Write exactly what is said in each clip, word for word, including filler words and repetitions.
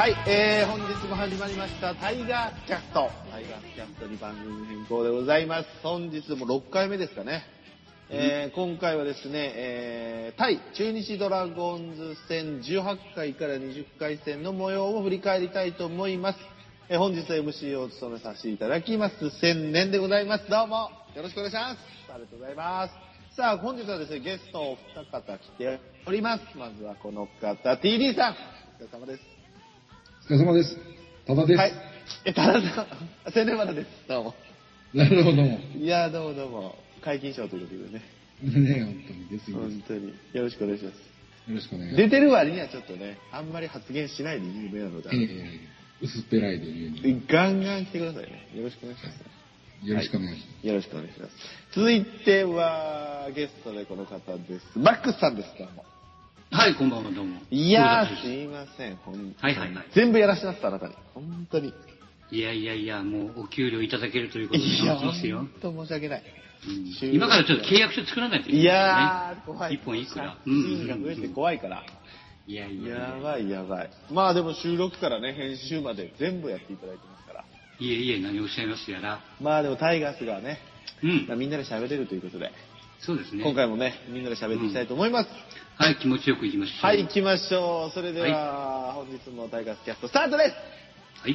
はい、えー、本日も始まりましたタイガーキャスト。タイガーキャストに番組変更でございます。本日もろっかいめですかね。えー、今回はですね、えー、タイ中日ドラゴンズ戦じゅうはちかいからにじゅっかい戦の模様を振り返りたいと思います。えー、本日は エムシー を務めさせていただきます千年でございます。どうもよろしくお願いします。ありがとうございます。さあ、本日はですね、ゲストお二方来ております。まずはこの方、ティーディー さん。お疲れ様です。 お疲れ様です。ただです。 はい。え、たださん、千年まだです。どうも。 なるほども。 いや、どうもどうも。解禁賞ということでね。 ね、本当にですよ。 本当に。よろしくお願いします。 よろしくお願いします。 出てる割にはちょっとね、あんまり発言しないで有名なので、 ええー、薄っぺらいで言うに。 ガンガン来てくださいね。よろしくお願いします。 よろしくお願いします。 はい、よろしくお願いします。続いては、ゲストでこの方です。マックスさんです、どうも。 はい、こんばんは、どうも。 いやー、すいません、ほんはいはいはい。 全部やらせてます、あなたに。本当に。 いやいやいや、もうお給料いただけるということでいや、 待ってますよ。 本当申し訳ない。 うん、今からちょっと契約書作らないといけない、ね。 いやー、怖い。 一本いくら。 うん。が増えて怖いから。 いやいやいや。 やばいやばい。まあでも収録からね、編集まで全部やっていただいてますから。 いえいえ、何をおっしゃいますやら。 まあでもタイガースがね、 うん。 まあ、みんなで喋れるということで。 そうですね。 今回もね、みんなで喋っていきたいと思います。 うん、はい、気持ちよくいきましょう。 はい、行きましょう。それでは、はい、本日のタイガースキャストスタートです。 はい。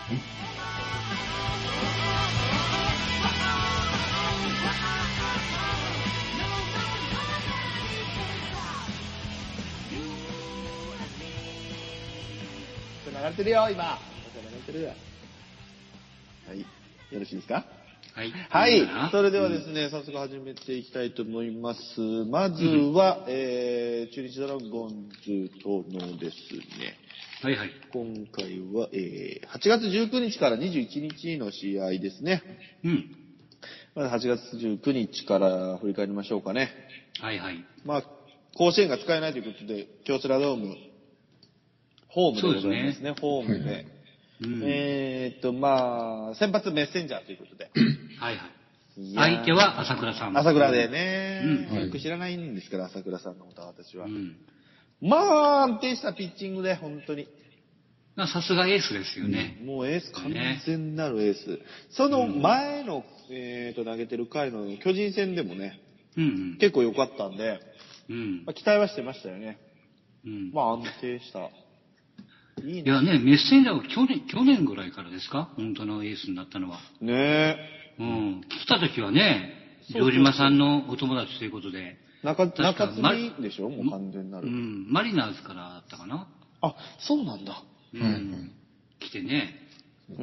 流れてるよ、今。流れてるよ。はい。よろしいですか？ はい。 はい。それではですね、うん、早速始めていきたいと思います。まずは、うん、えー、中日ドラゴンズとのですね、 はいはい。 今回は、えー、はちがつじゅうくにちからにじゅういちにちの試合ですね。 うん。 まずはちがつじゅうくにちから振り返りましょうかね。 はいはい。 まあ、甲子園が使えないということで、京セラドーム、ホームでございますね。ホームで。うん、えーっと、まあ、先発メッセンジャーということで。 はいはい。相手は朝倉さん。 朝倉でね、 うん、 よく知らないんですから、朝倉さんのことは私は。 うん、 まあ、安定したピッチングで、本当に。 さすがエースですよね。 うん、もうエース、完全なるエース。ね、その前の、えーっと、投げてる回の巨人戦でもね、 うんうん、 結構良かったんで、 うんまあ、期待はしてましたよね。 うん、 まあ、安定した。 いいね、いやね、メッセンジャーは去年、去年ぐらいからですか？本当のエースになったのは。 ねえ。 うん。来た時はね、城島さんのお友達ということで。 中、中継ぎでしょ？もう完全なる。 うん。マリナーズからだったかな。 あ、そうなんだ。 うん。はいはい、来てね。 うん。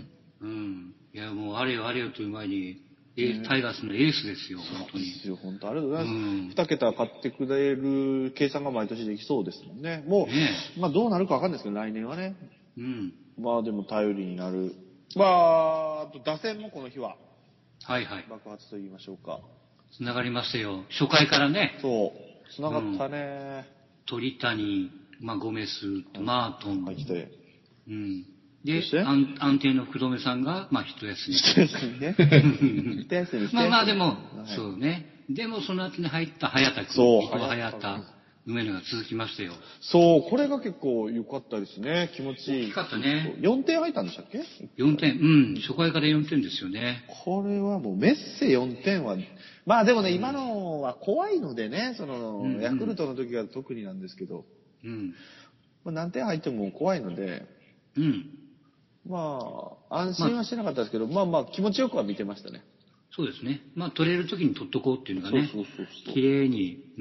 うん。いや、もうあれよあれよという前に、タイガースのエースですよ、本当に。 そうですよ、本当ありがとうございます。うん、に桁買ってくれる計算が毎年できそうですもんね。もう、ね、まあどうなるかわかんないですけど、来年はね。 うん。 まあでも頼りになる。まあ、あと打線もこの日は。 はいはい。 爆発と言いましょうか。 繋がりましたよ。初回からね。 そう。繋がったね。 うん、鳥谷、まあゴメス、マートン。 はい、来て。 うん。で、安, 安定の福留さんが、まあ、一休み。 一休みね。一休みして。 まあまあ、でも、はい、そうね。でも、その後に入った早田君。 そう。 早田、梅野が続きましたよ。 そう、これが結構良かったですね。気持ちいい。 大きかったね。 よんてん入ったんでしたっけ？ よん 点。うん。初回からよんてんですよね。 これはもう、メッセよんてんは、まあでもね、うん、今のは怖いのでね、その、うんうん、ヤクルトの時は特になんですけど、 うん。 まあ、何点入っても怖いので、 うん。 まあ、安心はしてなかったですけど、まあまあ、気持ちよくは見てましたね。 そうですね。まあ、取れる時に取っとこうっていうのがね、そうそうそうそう、綺麗に、うん。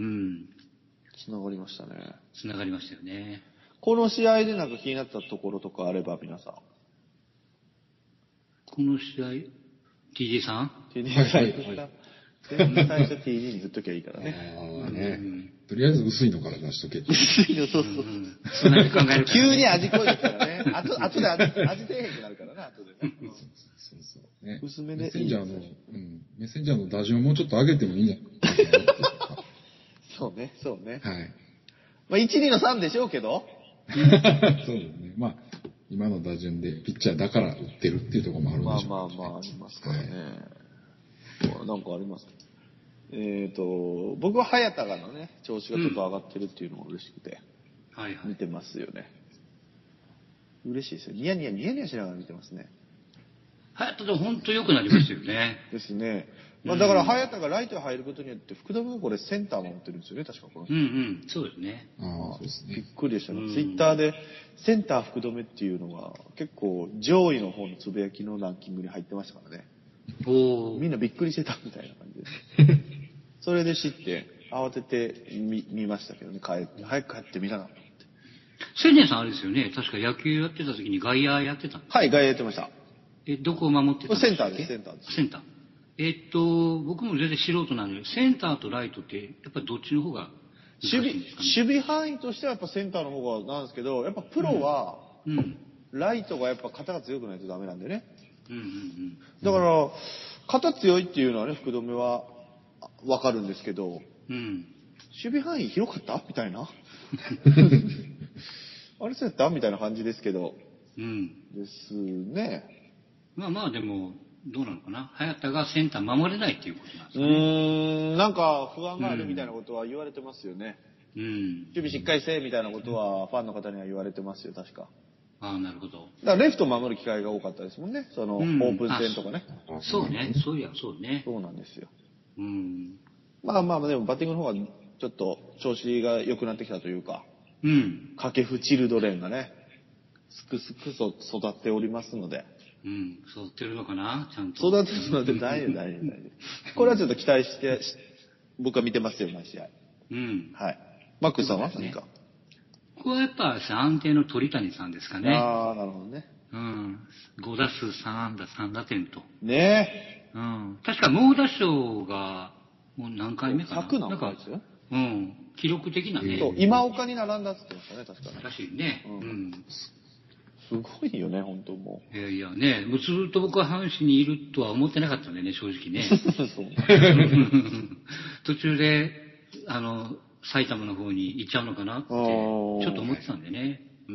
繋がりましたね。 繋がりましたよね。 この試合でなんか気になったところとかあれば、皆さん。 この試合 ?ティーディー さんティーディー さん。はいはい、全部最初 ティーディー に振っときゃいいからね。 ああね、うん。とりあえず薄いのから出しとけ。 薄いの、そうそう。うん、 そんなに考えるから、ね。 急に味濃いですからね。あと、あとで味、味出へんくなるからね、あとでね。 そうそうそうね。 薄めでいい。 メッセンジャーの、うん。メッセンジャーの打順をもうちょっと上げてもいいんじゃないそうね、そうね。 はい。 まあ、いち、にのさんでしょうけど。 そうですね。まあ、今の打順でピッチャーだから打ってるっていうところもあるんでしょう、ね。 まあまあまあ、ありますからね。はい、なんかあります。えっと、僕は早田がのね、調子がちょっと上がってるっていうのが嬉しくて、 はいはい。 見てますよね。 嬉しいですよ。ニヤニヤニヤニヤしながら見てますね。 早田でも本当良くなりましたよね。 ですね。まあ、だから早田がライトに入ることによって福留がこれセンター守ってるんですよね、確かこの人。 うんうん、そうですね。 ああ、そうですね。 びっくりでしたね。 うんツイッターでセンター福留っていうのが結構上位の方のつぶやきのランキングに入ってましたからね。 おみんなびっくりしてたみたいな感じです。それで知って慌てて見見ましたけどね、帰って早く帰って見なかった。 千年さんあれですよね。確か野球やってた時に外野やってたんですか？ はい、外野やってました。 え、どこを守ってたんですか？ センターです、センターです。 センター。えっと、僕も全然素人なんで、センターとライトって、やっぱりどっちの方が難しいん守備、 ですかね。 守備範囲としてはやっぱセンターの方がなんですけど、やっぱプロは、 うん。 ライトがやっぱ肩が強くないとダメなんでね。 うんうんうん。 だから、肩強いっていうのはね、福留はわかるんですけど、 うん。 守備範囲広かったみたいな。あれそうやったみたいな感じですけど。 うん。 ですね。 まあまあでも、どうなのかな。早田がセンター守れないっていうことなんですうかね。 ーん、なんか不安があるみたいなことは言われてますよね。 うん。 守備しっかりせえみたいなことはファンの方には言われてますよ、確か。 ああ、なるほど。 だからレフト守る機会が多かったですもんね。その、 うんオープン戦とかね。 そうね。そういや、そうね。 そうなんですよ。 うん。 まあまあ、でもバッティングの方がちょっと調子が良くなってきたというか、 うん。 掛布チルドレンがね、すくすくと育っておりますので。 うん。育ってるのかなちゃんと。 育ってるので大丈夫、大丈夫、大丈夫。これはちょっと期待して、僕は見てますよ、毎試合。 うん。 はい。マックスさんはそうですね何か。 ここはやっぱ安定の鳥谷さんですかね。 ああ、なるほどね。 うん。ごだすうさんあんださんだてんと。 ねうん。確か猛打賞が、もう何回目かな。 ひゃく何回ですよ。 うん。記録的なね。 そう、今岡に並んだって言ってましたね、確かに。 らしいね。 ううんん。 すごいよね、本当もいやいやね、もうずっと僕は阪神にいるとは思ってなかったんでね、正直ね。 う。そう。 途中で、あの、埼玉の方に行っちゃうのかなって、ちょっと思ってたんでね。うん。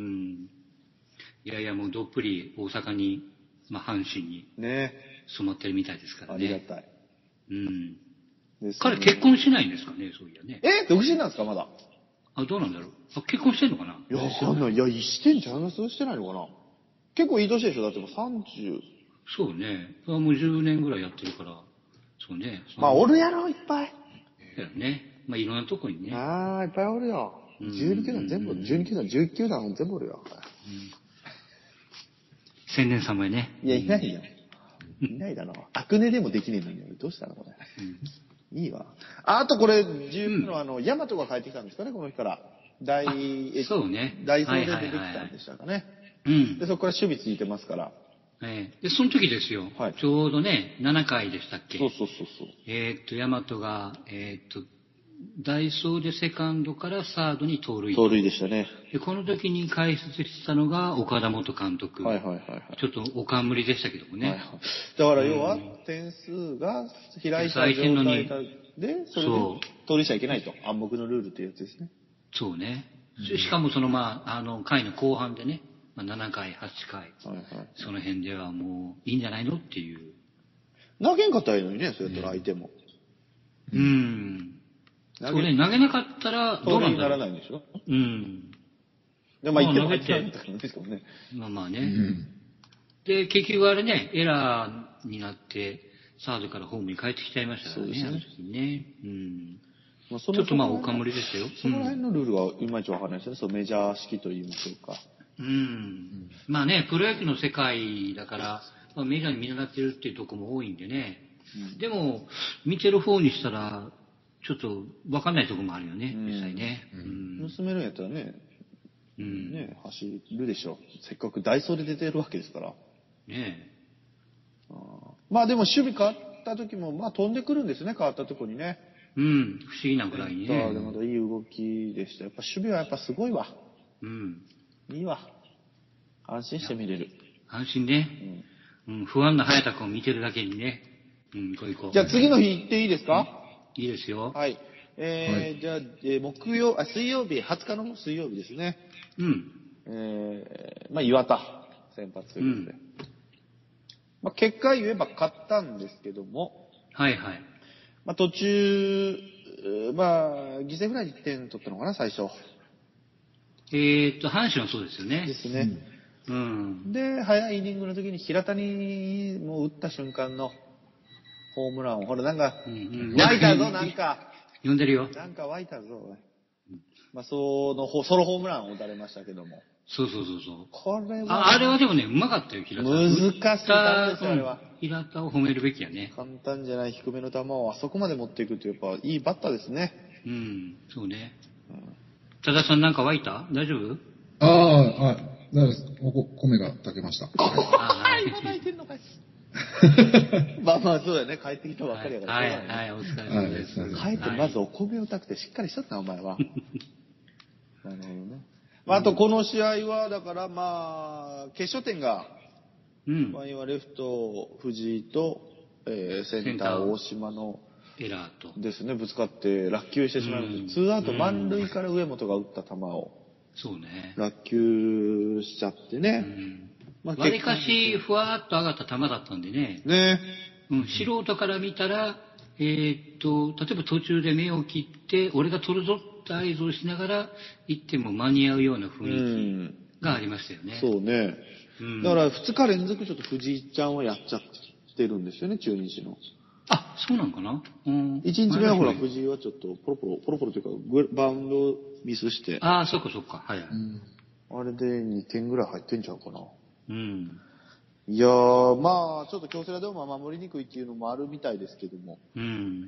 いやいや、もうどっぷり大阪に、まあ、阪神にね染まってるみたいですからね。 ありがたい。 うん。 ですね彼結婚しないんですかね、そういやね。 え独身なんですか、まだ。 あ、どうなんだろう。あ、結婚してんのかないや、わかんない。いや、してんちゃいますしてないのかな。結構いい年でしょだってもうさんじゅう。 そうね。もうじゅうねんぐらいやってるから。そうね。 まあ、おるやろ、いっぱい。 だよね。まあ、いろんなとこにね。 ああ、いっぱいおるよ。じゅうに球団全部おる。じゅうに球団、じゅういち球団全部おるよ。 千年様へね。 いや、いないよ。いないだろ。アクネでもできねえのに。どうしたのこれ。いいわ。ああとこれ、重要なのは、あの、ヤマトが帰ってきたんですかね、この日から。大、えそうね。 大総で出てきたんでしたかね。 うん。 で、そこから守備ついてますから。 ええで、その時ですよ。 はいちょうどね、ななかいでしたっけ。 そうそうそうそう。 えーっと、ヤマトが、えーっと、ダイソーでセカンドからサードに盗塁。 盗塁でしたね。 で、この時に解説したのが岡田元監督。 はいはいはいはい。 ちょっとお冠でしたけどもね。 はいはい、だから要は、点数が開いた状態で、それで盗塁しちゃいけないと。暗黙のルールっていうやつですね。 そうね。しかもそのまあ、あの、回の後半でね、まあ、ななかい、はちかい、 はいはい、 その辺ではもういいんじゃないのっていう。 投げんかったらいいのにね、そうやったら相手も。 うん。うんそうね、投げなかったらどうなんだろう。 盗塁にならないんでしょ。 うん。 で、まあ、言っても投げてですけどね。 まあまあね。 うん、 で、結局あれね、エラーになって、サードからホームに帰ってきちゃいましたからね。 そうですね。 ねうん。 まあ、 ちょっとまあ、おかむりでしたよ。 その辺のルールはいまいちわかんないですよね。そうメジャー式と言いましょうか。 うん。うん、まあね、プロ野球の世界だから、まあ、メジャーに見習ってるっていうところも多いんでね。うん、でも、見てる方にしたら、ちょっとわかんないところもあるよね、実際ね。 うん。娘のやったらね、うん、ね、走るでしょ。せっかくダイソーで出てるわけですから。 ねえ。 あまあでも守備変わった時も、まあ飛んでくるんですね、変わったとこにね。 うん、不思議なぐらいにね。 でもいい動きでした。やっぱ守備はやっぱすごいわ。 うん。 いいわ。安心して見れる。 安心ね。うん。うん、不安な早田君を見てるだけにね。うん、こういう子。 じゃあ次の日行っていいですか？ いいですよ。 はい。えー、はい、じゃあ、えー、木曜、あ、水曜日、はつかの水曜日ですね。 うん。 えー、まあ岩田、先発ということで。うん、まあ結果言えば勝ったんですけども。 はいはい。 まあ途中、まあ、犠牲フライでいってん取ったのかな、最初。 えーっと、阪神はそうですよね。 ですね。 うん。 で、早いイニングの時に平田にもう打った瞬間のホームランを、ほらなんか、 うんうん、 湧いたぞ、なんか。 呼んでるよ。 なんか湧いたぞ、おい。まあ、その、ソロホームランを打たれましたけども。 そうそうそうそう。 これは。 あ、あれはでもね、うまかったよ、平田。 難しい球ですよ、あれは。 平田を褒めるべきやね。 簡単じゃない低めの球をあそこまで持っていくと、やっぱいいバッターですね。 うん、そうね。うん、多田さんなんか湧いた？大丈夫？ ああ、あ、だからおこ米が炊けました。 ああ、今炊いてんのかい。まあまあそうだよね。帰ってきたばっかりやから。 はい、はい、はい、お疲れ様です。 帰ってまずお米を炊くてしっかりしとったな、お前は。なるほどね。まあ、あとこの試合は、だからまあ、決勝点が、うん。まあ今レフト、藤井と、えー、センター、大島の、 エラーと。 ですね、ぶつかって落球してしまいました。うん、ツーアウト満塁から上本が打った球を、 そうね。 落球しちゃってね。うんまあ、わりかしふわーっと上がった球だったんでね。 ね。 うん、素人から見たら、えー、っと、例えば途中で目を切って、俺が取るぞって合図をしながら行っても間に合うような雰囲気がありましたよね。 うん、そうね。うん、だからふつか連続ちょっと藤井ちゃんはやっちゃってるんですよね、中日の。 あ、そうなんかな、うん、 いちにちめはほら、藤井はちょっとポロポロ、ポロポロというか、バウンドミスして。 ああ、そっかそっか、はい、はい。うん、あれでにてんぐらい入ってんちゃうかな。 うん。 いやー、まあ、ちょっと京セラドームは守りにくいっていうのもあるみたいですけども。 うん。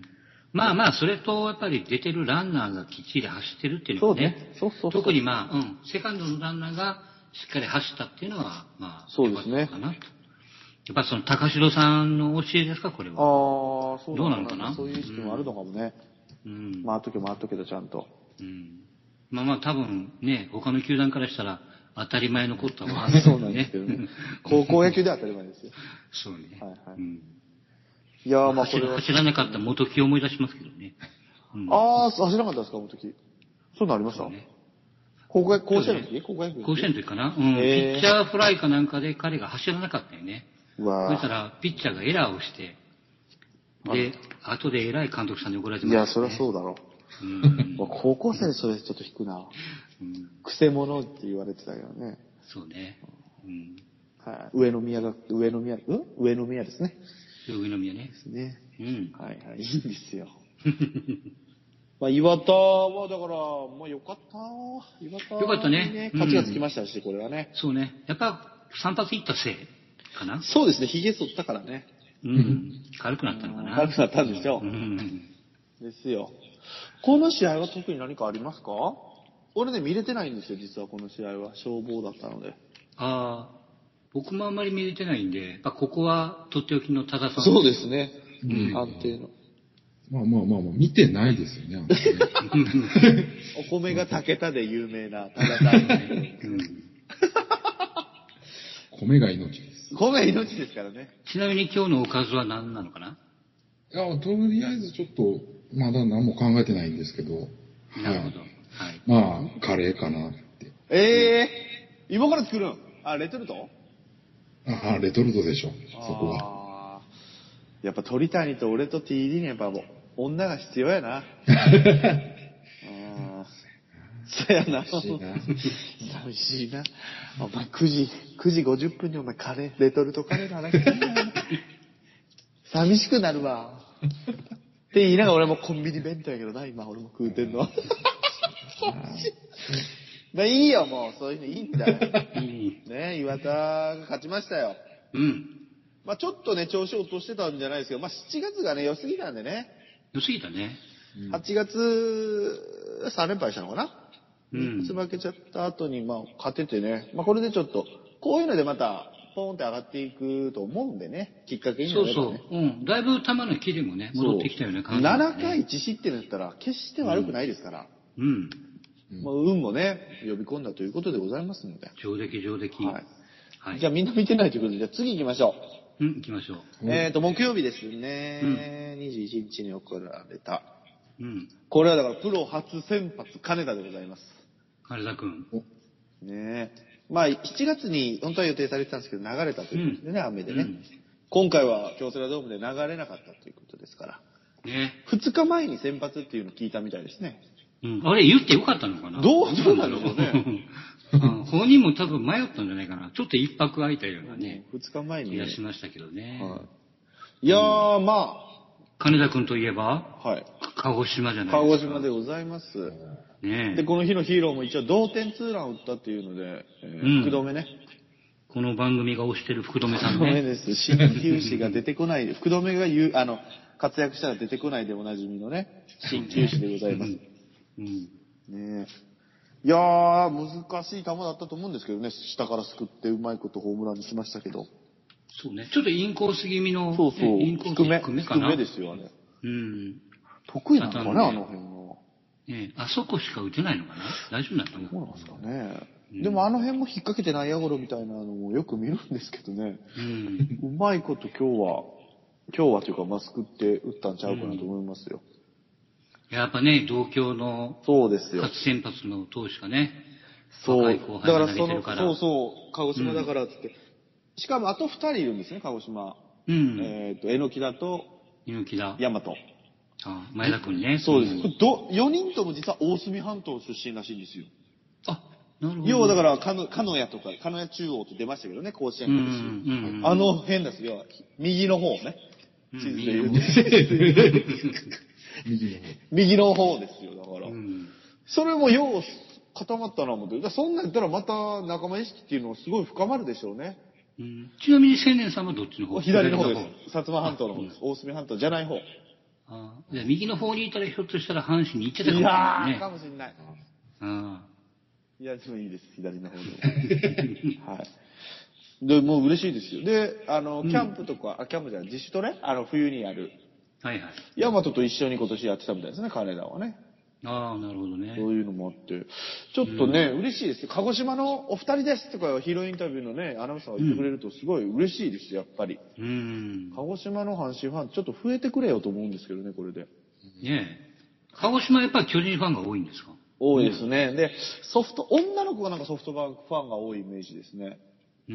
まあまあ、それと、やっぱり出てるランナーがきっちり走ってるっていうのはね。 そうね。そうそうそう。 特にまあ、うん、セカンドのランナーがしっかり走ったっていうのは、まあ、 そうですね。 かなと。やっぱその高城さんの教えですか、これは。 ああ、そうどうなのかな。 そういう意識もあるのかもね。うん。回っとけ回っとけとちゃんと。 うん。まあまあ、多分ね、他の球団からしたら、当たり前のことは、 ね、そうなんですけどね。高校野球では当たり前ですよ。 そうね。 はいはい。うん、 いやーまあこれは。走らなかった元木を思い出しますけどね。 うん、ああ、走らなかったですか、元木。そうなりました、ね、高校、甲子園の時高校野球甲子園の時かな、うん、ピッチャーフライかなんかで彼が走らなかったよね。うわそしたら、ピッチャーがエラーをして、で、後で偉い監督さんに怒られてました、ね。 いや、そりゃそうだろう。うん、高校生でそれちょっと引くな。うん、くせ者って言われてたけどね。 そうね。うん、 はい、上宮が、上宮、うん上宮ですね。 上宮ね。 ですね。 うん。 はいはい、いいんですよ。まあ、岩田は、だから、まあよかった。岩田、 ね。よかったね。 勝ちがつきましたし、うん、これはね。 そうね。やっぱ、散髪いったせいかな。 そうですね。髭剃ったからね。 うん。軽くなったのかな。 軽くなったんでしょう。うん。ですよ。この試合は特に何かありますか？俺ね、見れてないんですよ、実はこの試合は。消防だったので。 ああ。僕もあんまり見れてないんで、まあ、ここはとっておきの多田さん。 そうですね。うん、安定の。 まあまあまあまあ、見てないですよね。 お米が炊けたで有名な多田さん。 米が命です。 米が命ですからね。 ちなみに今日のおかずは何なのかな？ いや、とりあえずちょっと、まだ何も考えてないんですけど。 なるほど。はい。 まあ、カレーかなって。 ええー、今から作るん？あ、レトルト？ ああ、レトルトでしょ、そこは。 やっぱ鳥谷と俺と ティーディー にやっぱ女が必要やな。そやな。寂しいな。寂しいな。お前くじ、くじごじゅっぷんにお前カレー、レトルトカレーの話すんなよ。寂しくなるわ。って言いながら俺もコンビニ弁当やけどな、今俺も食うてんのは。まあいいよ、もう。そういうのいいんだよ。ね、岩田が勝ちましたよ。 うん。 まあちょっとね、調子を落としてたんじゃないですけど、まあしちがつがね、良すぎたんでね。 良すぎたね。 はちがつさん連敗したのかな。 うん。 負けちゃった後に、まあ勝ててね。まあこれでちょっと、こういうのでまた、ポーンって上がっていくと思うんでね。きっかけになればね。 そうそう。うん。だいぶ球のキレもね、戻ってきたよね、 感じ、ね。ななかいいち失点だったら、決して悪くないですから。 うん。うんまあ、運もね、呼び込んだということでございますので。 上出来上出来。 はい。はい、じゃあみんな見てないということで、じゃあ次行きましょう。うん、行きましょう。 えっと、木曜日ですね。うん、にじゅういちにちに行われた。 うん。 これはだからプロ初先発、金田でございます。 金田くん。 ねえ。まあ、しちがつに本当は予定されてたんですけど、流れたということでね、うん、雨でね、うん。今回は京セラドームで流れなかったということですから。 ね。 ふつかまえに先発っていうのを聞いたみたいですね。 うん。あれ言ってよかったのかな？ どうそうなんでしょうね。 うん、本人も多分迷ったんじゃないかな。ちょっと一泊空いたようなね。 ふつかまえに、ね。 気がしましたけどね。 はい、いやー、うん、まあ。 金田くんといえば、 はい。 鹿児島じゃないですか。 鹿児島でございます。 ねえ。 で、この日のヒーローも一応同点ツーラン打ったっていうので、えーうん、福留ね。 この番組が推してる福留さんね。 福留です。新球士が出てこない。福留が言う、あの、活躍したら出てこないでおなじみのね、新球士でございます。うん。ねえ。いやー、難しい球だったと思うんですけどね、下からすくってうまいことホームランにしましたけど。 そうね。ちょっとインコース気味の、 そうそう。 インコース低め。 低めかな。 低めですよ、あれ。 うん。 得意なのかね、あの辺は。 ねえ、あそこしか打てないのかな？大丈夫なの？ そうなんですかね。うん、でもあの辺も引っ掛けて内野ゴロみたいなのもよく見るんですけどね。うん。うまいこと今日は、今日はというかマスクって打ったんちゃうかなと思いますよ。 うん、やっぱね、同郷のそうですよ。 初先発の投手がね、 そう。 若い後輩が投げてるから。 そうそう、鹿児島だからってって、うん。しかもあと二人いるんですね、鹿児島。うん。えっ、ー、と、榎木田と、 榎木田。 大和。 ああ、前田くんね。 そうです。ど、よにんとも実は大隅半島出身らしいんですよ。 あ、なるほど。 要はだから、かの、かのやとか、かのや中央って出ましたけどね、甲子園の年。うんうん、あの辺ですよ。右の方ね。地図で言うと。右の方。右の方ですよ、だから。うん、それもよう固まったな思って。そんなん言ったらまた仲間意識っていうのはすごい深まるでしょうね。 うん、ちなみに青年さんはどっちの方？ 左の方です。薩摩半島の方です。大隅半島じゃない方。 ああ、右の方にいたらひょっとしたら阪神に行っちゃったかもしれないね。 いやー、かもしれない。 ああ。 いや、でもいいです。左の方でも。はい。で、もう嬉しいですよ。で、あの、キャンプとか、うん、あ、キャンプじゃない、自主トレあの、冬にやる。 はいはい。 ヤマトと一緒に今年やってたみたいですね、彼らはね。 ああ、なるほどね。 そういうのもあって。ちょっとね、うん、嬉しいですよ。鹿児島のお二人ですとかヒーローインタビューのね、アナウンサーが言ってくれるとすごい嬉しいですよ、やっぱり。うん。鹿児島の阪神ファンちょっと増えてくれよと思うんですけどね、これで。 ねえ。鹿児島やっぱり巨人ファンが多いんですか？ 多いですね。で、ソフト、女の子がなんかソフトバンクファンが多いイメージですね。うん。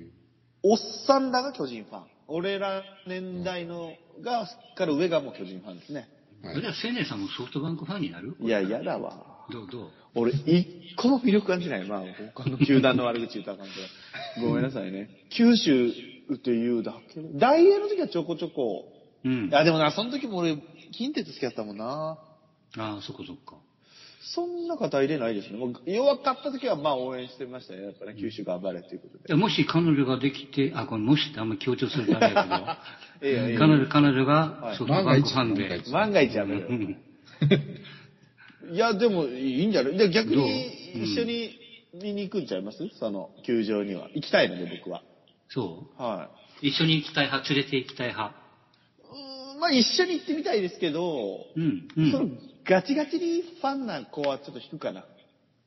おっさんらが巨人ファン。俺ら年代のが、から上がもう巨人ファンですね。 それじゃあ青年さんもソフトバンクファンになる？ いや、嫌だわ。 どうどう？ 俺、一個も魅力感じない。まあ、他の球団の悪口言ったらあかんけど。ごめんなさいね。九州っていうだけ。大英の時はちょこちょこ。うん。あ、でもな、その時も俺、近鉄好きだったもんな。 ああ、そっかそっか。 そんな方入れないですね。もう弱かった時はまあ応援してましたよ。やっぱね、九州頑張れっていうことで。 もし彼女ができて、あ、これもしってあんま強調するとあれやけど、ええええ、彼女、彼女がソフトバンクファンで。 万が一やめろよ。いや、でもいいんじゃない？で、逆に一緒に見に行くんちゃいます？その、球場には。行きたいので、僕は。 そう？ はい。 一緒に行きたい派、連れて行きたい派。 うーん、まあ一緒に行ってみたいですけど、うん。うん、そのガチガチにファンな子はちょっと引くかな。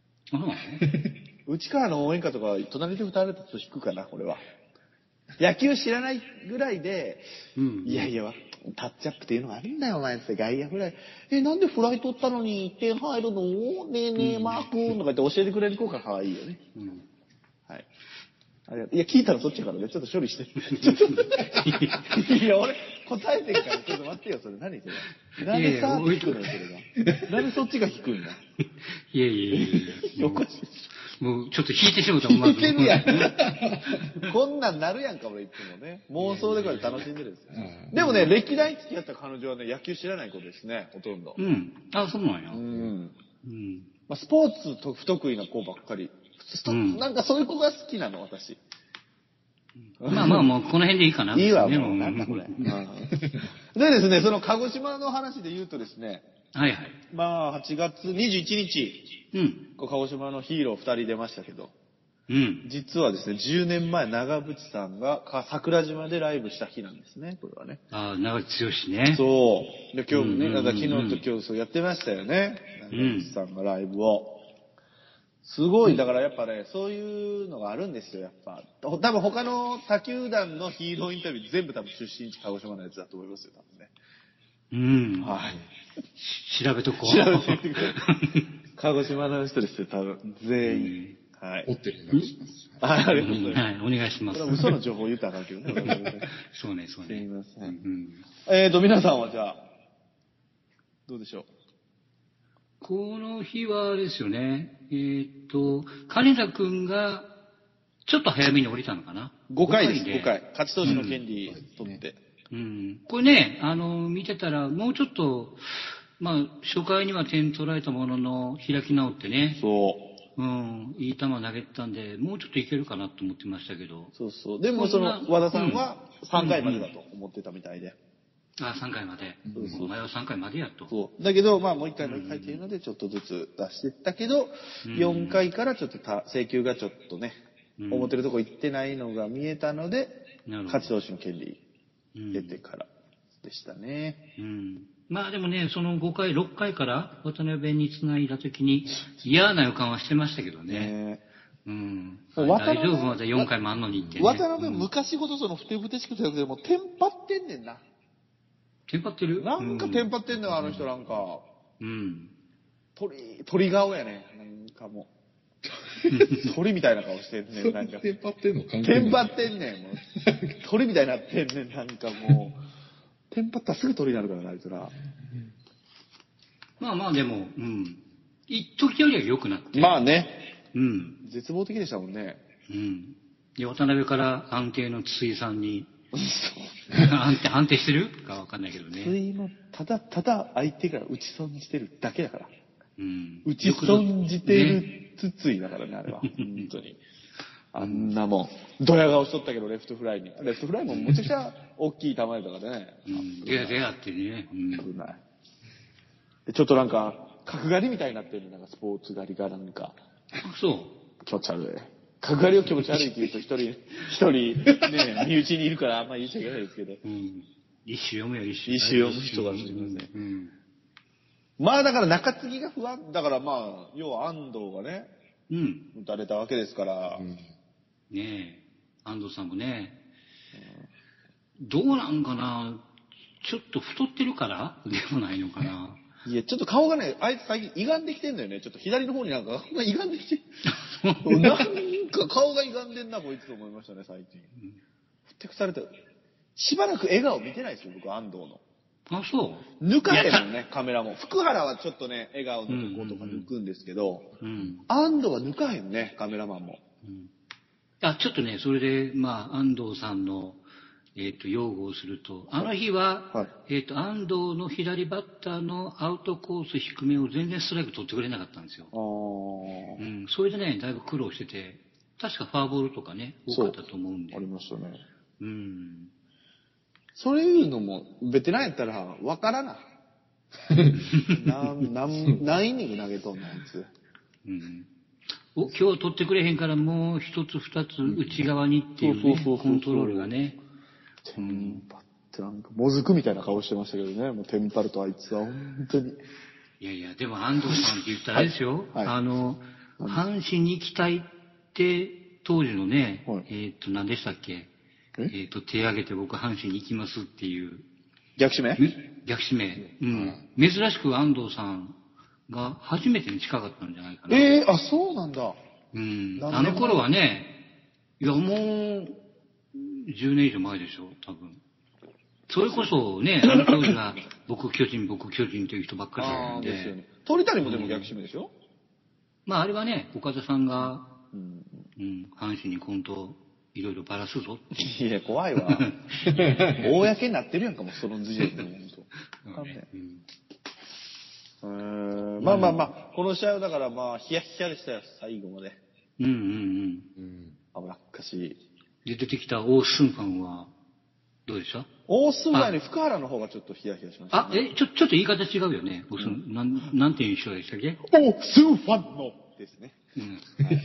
うちからの応援歌とか、隣で歌われたと引くかな、これは。野球知らないぐらいで、うん、いやいや、タッチアップっていうのがあるんだよ、お前って。外野フライ。え、なんでフライ取ったのにいってん入るの？ねえねえ、マー君とかって教えてくれる子が可愛いよね。うん、はい。あれいや、聞いたらそっちからね、ちょっと処理して。いや、俺、答えてるから、ちょっと待ってよ、それ。何それ。なんでさ、引くのよ、それが。なんでそっちが引くんだ。 いやいやいやいや。 おかしい。 もう、ちょっと引いてしまったもん、 引いてるやん。こんなんなるやんか、俺いつもね。妄想でこれ楽しんでるんですよ。でもね、歴代付き合った彼女はね、野球知らない子ですね、ほとんど。 うん。あ、そうなんや。うん。 うん。まあ、スポーツと不得意な子ばっかり。うん、なんかそういう子が好きなの、私。 まあまあもうこの辺でいいかな。 いいわ、もう。なんだこれ。でですね、その鹿児島の話で言うとですね。 はいはい。 まあ、はちがつにじゅういちにち。うん。鹿児島のヒーローふたり出ましたけど。うん。実はですね、じゅうねんまえ長渕さんが桜島でライブした日なんですね、これはね。 ああ、長渕剛ね。 そう。で、今日もね、なんか昨日と今日そうやってましたよね。長渕さんがライブを。すごい、だからやっぱね、そういうのがあるんですよ、やっぱ。多分他の他球団のヒーローインタビュー全部多分出身地鹿児島のやつだと思いますよ、多分ね。 うん。 はい。 調べとこう。 調べてみてください。鹿児島の人ですよ、多分。全員。はい。 追ってお願いします。 はい、ありがとうございます。 はい、お願いします。 これは嘘の情報を言ったらあかんけどね。 そうね、そうね。 すみません。えっと、皆さんはじゃあ、どうでしょう。 この日はですよね、えーっと、金田くんが、ちょっと早めに降りたのかな ? ご 回です、ごかい。勝ち投手の権利取って。 うん。うん、これね、あの、見てたら、もうちょっと、まあ、初回には点取られたものの、開き直ってね。 そう。 うん、いい球投げてたんで、もうちょっといけるかなと思ってましたけど。 そうそう。でもその、和田さんはさんかいまでだと思ってたみたいで。 うんうん、あ、さんかいまで。 そうそう。 お前はさんかいまでやと。 そう。だけど、まあもういっかいもういっかいっていうので、ちょっとずつ出してったけど、うん、よんかいからちょっとた請求がちょっとね、うん、思ってるとこ行ってないのが見えたので、勝ち投手の権利出てからでしたね。 うんうんまあでもね、そのごかい、ろっかいから渡辺に繋いだときに嫌な予感はしてましたけどね。ねうん。大丈夫まだよんかいもあんのにって、ね。 渡辺昔ほどそのふてぶてしくてなくて、もうテンパってんねんな。 テンパってるなんかテンパってんのよ、あの人なんか。 うん。 鳥、鳥顔やね。なんかもう。鳥みたいな顔してんねん、なんか。 テンパってんの関係ない。テンパってんねん、もう。鳥みたいになってんねん、なんかもう。テンパったらすぐ鳥になるからな、あいつら。 まあまあでも、うん。一時よりは良くなって。 まあね。 うん。 絶望的でしたもんね。 うん。で、渡辺から安定の筒井さんに。安定、安定してるかわかんないけどね。 筒井も、ただ、ただ相手が打ち損じてるだけだから。 うん。 打ち損じてる筒井だからね、あれは。本当に。あんなもん。ドヤ顔しとったけど、レフトフライに。レフトフライもむちゃくちゃ大きい球だからね。 うん。でやでやってね。 うん。危ない。ちょっとなんか、角刈りみたいになってるなんかスポーツ狩りがなんか。 そう。 気持ち悪い。角刈りを気持ち悪いって言うと一人、一人、ね、身内にいるからあんまり言っちゃいけないですけど。 うん。一種読むよ、一種。 一種読む人がすみません。うん。まあだから中継ぎが不安。だからまあ、要は安藤がね、 うん。 打たれたわけですから。うんねえ、安藤さんもね、うん、どうなんかな、ちょっと太ってるからでもないのかな。 いや、ちょっと顔がね、あいつ最近歪んできてんだよね。ちょっと左の方になんか、歪んできて。なんか顔が歪んでんな、こいつと思いましたね、最近。うん、ふってくされて、しばらく笑顔見てないですよ、僕、安藤の。 あ、そう抜かへんもんね、カメラも。福原はちょっとね、笑顔のとことか抜くんですけど、うんうん、安藤は抜かへんね、カメラマンも。 うんあ、ちょっとね、それで、まあ、安藤さんの、えっと、擁護をすると、あの日は、はい、えっと、安藤の左バッターのアウトコース低めを全然ストライク取ってくれなかったんですよ。うん、それでね、だいぶ苦労してて、確かフォアボールとかね、多かったと思うんで。 ありましたね。 うん。 そういうのも、ベテランやったら、わからな。何、何、何イニング投げとんの、あいつ。 うんお今日取ってくれへんからもう一つ二つ内側にっていう、ね、コントロールがね。 テンパってなんか、もずくみたいな顔してましたけどね。もうテンパるとあいつは本当に。 いやいや、でも安藤さんって言ったらあれですよ。はいはい、あの、阪神に行きたいって当時のね、はい、えっと、何でしたっけえっと、手挙げて僕阪神に行きますっていう。 逆指名逆指名。うん。珍しく安藤さんが初めてに近かったんじゃないかな。 ええー、あ、そうなんだ。 うん。あの頃はね、いやもう、じゅうねん以上前でしょ、多分。それこそね、あの当時は、僕巨人、僕巨人という人ばっかりなんで。ですよね。 鳥谷もでも逆指名でしょ、うん、 まああれはね、岡田さんが、うん、うん、阪神に今度、いろいろばらすぞって。 いや、怖いわ。公になってるやんか、もうその時点で。本当。ねうん、まあまあまあ、この試合はだからまあ、ヒヤヒヤでしたよ、最後まで。 うんうんうん。 危なっかしい。 で、出てきたオースンファンは、どうでした？ オースンファンより福原の方がちょっとヒヤヒヤしました、 ね。あ、え、ちょ、ちょっと言い方違うよね。オースン、うん、なん、なんていう人でしたっけ？ オースンファンのですね。うん。はい、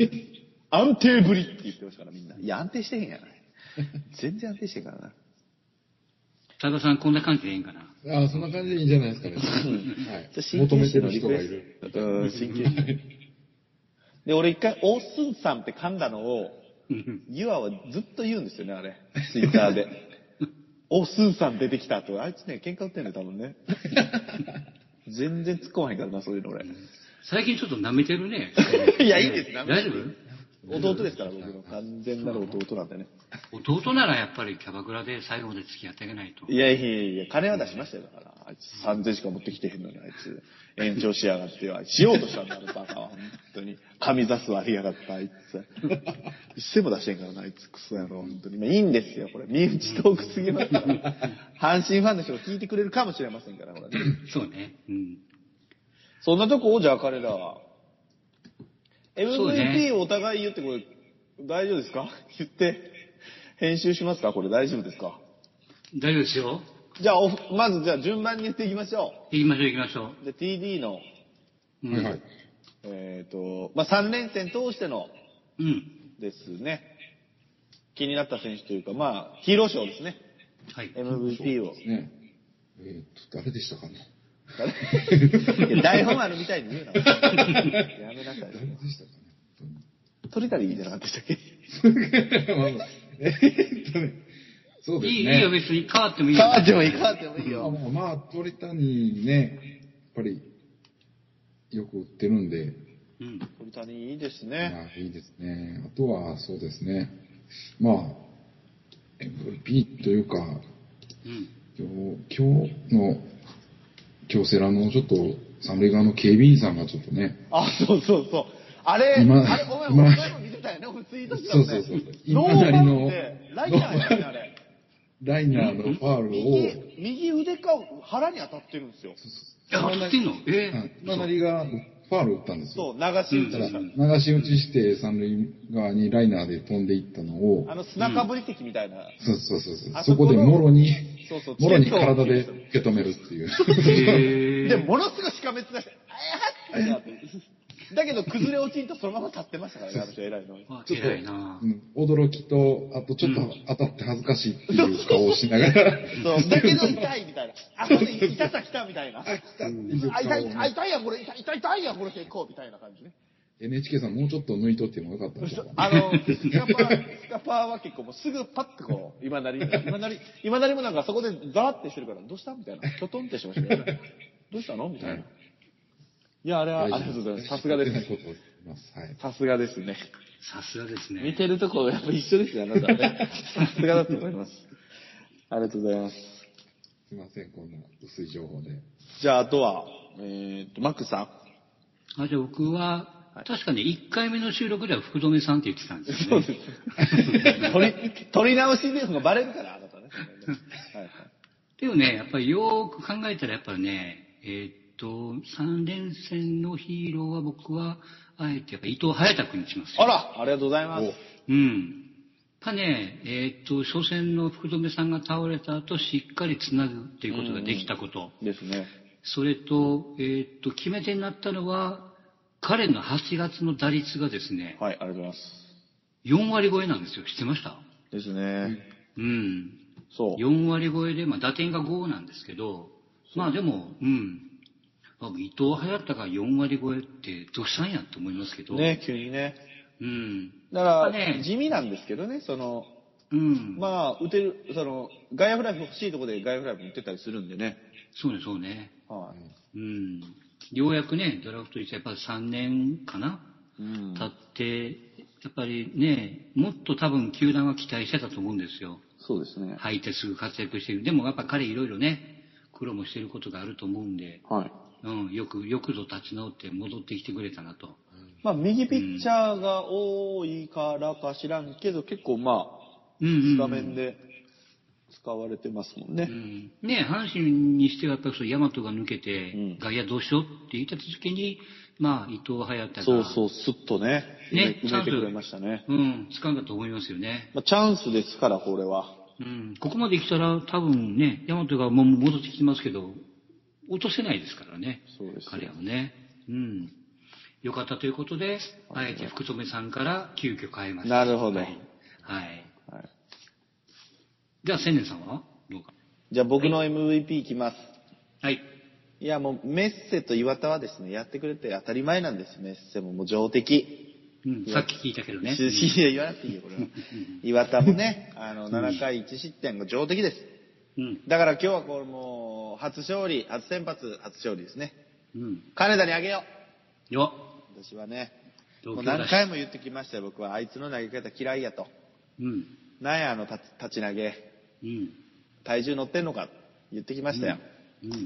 安定ぶりって言ってましたからみんな。いや、安定してへんやない。全然安定してへんからな。 多田さん、こんな感じでいいんかな。 ああ、そんな感じでいいんじゃないですかね。はい。求めてる人がいる。 うん、神経で、俺一回、オースンさんって噛んだのを、ユアはずっと言うんですよね、あれ。ツイッターで。オースンさん出てきたと。あいつね、喧嘩売ってんのよ、多分ね。全然突っ込まへんからな、そういうの俺。 最近ちょっと舐めてるね。 いや、いいです、舐めて大丈夫？ 弟ですから、僕の完全なる弟なんでね。 弟ならやっぱりキャバクラで最後まで付き合ってあげないと。 いやいやいや、金は出しましたよ、だから。 いつさんぜんしか持ってきてへんのに、あいつ延長しやがっては、しようとしたんだろ、バカは。本当に。神座座りやがった、あいつ。一銭も出してんからな、あいつ。クソやろ、本当に。まあいいんですよ、これ。身内トークすぎますから。阪神ファンの人が聞いてくれるかもしれませんから、ほらね。 そうね。うん。 そんなとこをじゃあ彼らは。エムブイピーねをお互い言ってこれ、大丈夫ですか言って、編集しますかこれ大丈夫ですか大丈夫ですよ。 じゃあお、まずじゃあ順番に言っていきましょ行きましょう行きましょう。で、ティーディー の、 う。うん。 はいはい。 えっ、と、まあ、さん連戦通してのうん。 ですね。気になった選手というか、まあ、ヒーロー賞ですね。 はい。 エムブイピー を。 ね。えーっと、誰でしたかね。 いや台本あるみたいに言うな。やめなさい。 誰でしたかね。 鳥谷じゃなかったでしたっけまあまあえーっとね。そうですね。 いい、いいよ、別に変わってもいいよ。 変わってもいい、変わってもいいまあよ。 まあ、まあ、鳥谷ね、やっぱり、よく売ってるんで、 うん。 鳥谷いいですね。 まあいいですね。あとは、そうですね。まあ、エムブイピー というか、 うん。 今日、今日の、京セラのちょっと、三塁側の警備員さんがちょっとね、 あ、そうそうそう。あれ、 今あれ、お前、お今前も見てたよね。俺ツイートしたもんね。 そうそうそうノー今なりのファウルでライナーやね、あれ。 ライナーのファウルを、 右、右腕か腹に当たってるんですよ。 いや、当ってんのえうんえ今なりがファウル打ったんですよ。 そう、流し打ちただ、 した。 流し打ちして三塁側にライナーで飛んでいったのを、 あの砂かぶり的みたいな。 そうそうそうそう。 あそこのそこでもろに、 そうそう、 もろにチケットを体で受け止めるっていう。 へえ。 で、ものすごいしかめつ出して、あやーって。だけど、崩れ落ちんとそのまま立ってましたからね、あの人偉いのに。 あ、 ちょっと、 偉いなうん驚きと、あとちょっと当たって恥ずかしいっていう顔をしながら、 そう、だけど痛いみたいな。あ、それ痛さ来たみたいな。あ、 あ、来たっていう顔痛い、 をあ痛いやん、これ、痛い、痛い、痛いやん、これ結構、みたいな感じね。 エヌエイチケー さんもうちょっと抜いとってもよかったんですよ。 あの、スカパー、スカパーは結構もうすぐパッとこう、今なり、今なり、今なりもなんかそこでザーってしてるから、どうしたみたいな。キョトンってしましたよね。どうしたのみたいな。いや、あれは、ありがとうございます。さすがですね。 ことを言います。はい。 さすがですね。 さすがですね。 見てるとこやっぱ一緒ですよ、あなたはね。さすがだと思います。ありがとうございます。 すいません、こんな薄い情報で。 じゃあ、あとは、えーと、マックスさん。 あ、じゃあ僕は、 はい確かね、いっかいめの収録では福留さんって言ってたんですよね。 そうです。取り、取り直しでがバレるから、あなたね。はいはい。 でもね、やっぱりよーく考えたらやっぱりね、えーっと、さん連戦のヒーローは僕は、あえてやっぱ伊藤隼太君にしますよ。 あら、ありがとうございます。 うん。やっぱね、えーっと、初戦の福留さんが倒れた後、しっかりつなぐっていうことができたこと。 ですね。 それと、えーっと、決め手になったのは、彼のはちがつの打率がですね、 はい、ありがとうございます。 よん割超えなんですよ。知ってました？ ですね。 うん。 そう。 よん割超えで、まあ、打点がごなんですけど、まあでも、うん。まあ伊藤隼太がよん割超えってどうしたんやと思いますけど。 ね、急にね。 うん。 だから、 やっぱね地味なんですけどね、その、 うん。 まあ、打てる、その、外野フライ欲しいところで外野フライも打ってたりするんでね。 そうね、そうね。 はい。 うん。ようやくね、ドラフト率やっぱりさんねんかな、 うん。 経って、やっぱりね、もっと多分球団は期待してたと思うんですよ。 そうですね。 入ってすぐ活躍してる。でもやっぱ彼いろいろね、苦労もしてることがあると思うんで、 はい。 うん、よく、よくぞ立ち直って戻ってきてくれたなと。 まあ、右ピッチャーが多いからか知らんけど、結構まあ、 うんうんうんスタメンで使われてますもんね。 うん、ね阪神にしてはやっぱりそう大和が抜けて、 うん外野どうしようって言った時に、まあ、伊藤隼太が、 そうそう、スッとね、 ね埋めてくれましたね。 うん、掴んだと思いますよね。 まあ、チャンスですから、これは。 うん、ここまで来たら多分ね、大和がもう戻ってきてますけど、落とせないですからね。 そうですよ彼はね。うん。よかったということで、あえて福留さんから急遽変えました。 なるほどはい。はい。 はい、 じゃあ、千年さんはどうか。 じゃあ僕の エムブイピー いきます。 はい。 いや、もうメッセと岩田はですね、やってくれて当たり前なんです。メッセももう上出うん、さっき聞いたけどね。 いや、言わなくていいよ、これは。岩田もね、あの、ななかいいち失点が上出来です。 うん。 だから今日はこれもう、初勝利、初先発、初勝利ですね。 うん。 金田にあげよよう。私はね、 同もう郷だし何回も言ってきましたよ、僕は。あいつの投げ方嫌いやと。 うん。 なんや、あの立ち立ち投げ。 うん。 体重乗ってんのか言ってきましたよ。 うん。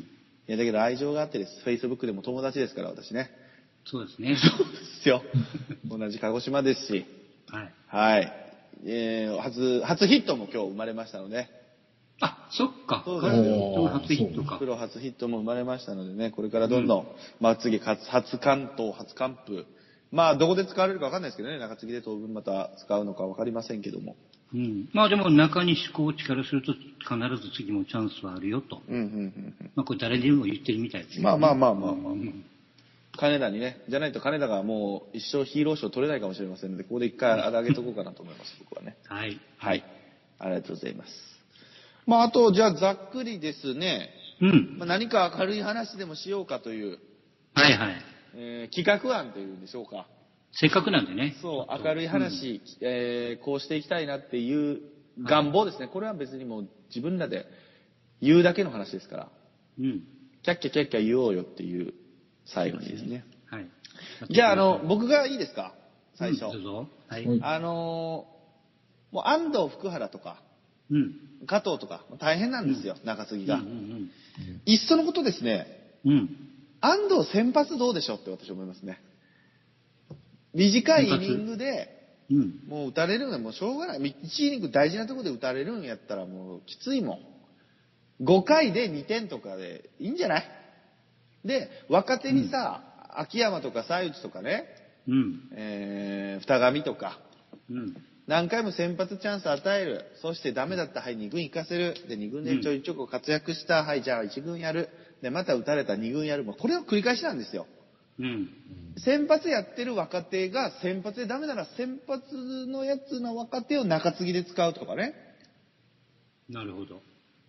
いや、だけど愛情があってです。Facebook でも友達ですから、私ね。 そうですね。 そうですよ。同じ鹿児島ですし。 はい。 はい。えー、初、初ヒットも今日生まれましたので。 あ、そっか。 そうですよ初ヒットか。 プロ初ヒットも生まれましたのでね、これからどんどん、うん、まあ次、初、初関東、初完封。まあ、どこで使われるかわかんないですけどね、中継ぎで当分また使うのかわかりませんけども。 うん。まあでも中西コーチからすると必ず次もチャンスはあるよと。 うんうんうんうん。 まあこれ誰にも言ってるみたいです、ね。 まあまあまあまあまあ、まあ。うん金田にね、じゃないと金田がもう一生ヒーロー賞取れないかもしれませんので、ここで一回上げとこうかなと思います、僕はね。 はい。 はい。ありがとうございます。まあ、あと、じゃあ、ざっくりですね。 うん。 まあ、何か明るい話でもしようかという。 はいはい。 えー、企画案というんでしょうか。 せっかくなんでね。 そう、明るい話、うん、えー、こうしていきたいなっていう願望ですね。はい、これは別にもう自分らで言うだけの話ですから。 うん。 キャッキャキャッキャ言おうよっていう。最後にですね。 はい。 じゃあ、あの、僕がいいですか最初。 うん、どうぞ。はい。 あのー、もう安藤福原とか、 うん。 加藤とか、大変なんですよ、うん、中継ぎが、うんうんうん。いっそのことですね、 うん。 安藤先発どうでしょうって私思いますね。短いイニングで、うん、もう打たれるのはもうしょうがない。いちイニング大事なところで打たれるんやったらもうきついもん。ごかいでにてんとかでいいんじゃないで、若手にさ、うん、秋山とか西内とかね、 うん、 えー、二上とか、 うん、 何回も先発チャンス与える。そしてダメだった、はい、に軍行かせる。で、に軍でちょいちょい活躍した、はい、じゃあいち軍やる。で、また打たれたに軍やる。もうこれの繰り返しなんですよ。 うん、 先発やってる若手が先発でダメなら先発のやつの若手を中継ぎで使うとかね。 なるほど。